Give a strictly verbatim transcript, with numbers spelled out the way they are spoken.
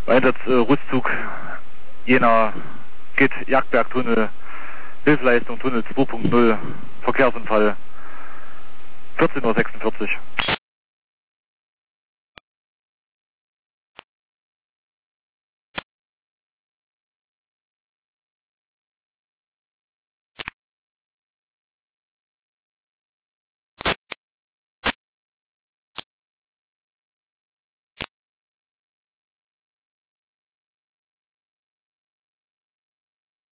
Einsatz äh, Rüstzug Jena Git Jagdbergtunnel, Hilfsleistung Tunnel zwei Punkt null, Verkehrsunfall vierzehn Uhr sechsundvierzig.